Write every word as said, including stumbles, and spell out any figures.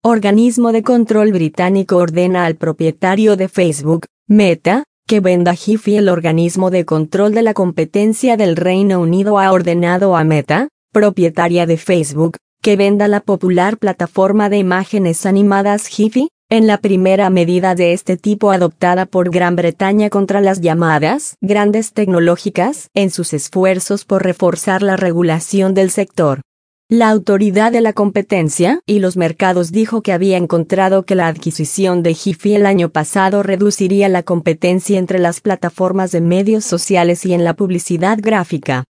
Organismo de control británico ordena al propietario de Facebook, Meta, que venda Giphy. El organismo de control de la competencia del Reino Unido ha ordenado a Meta, propietaria de Facebook, que venda la popular plataforma de imágenes animadas Giphy, en la primera medida de este tipo adoptada por Gran Bretaña contra las llamadas grandes tecnológicas en sus esfuerzos por reforzar la regulación del sector. La Autoridad de la Competencia y los Mercados dijo que había encontrado que la adquisición de Giphy el año pasado reduciría la competencia entre las plataformas de medios sociales y en la publicidad gráfica.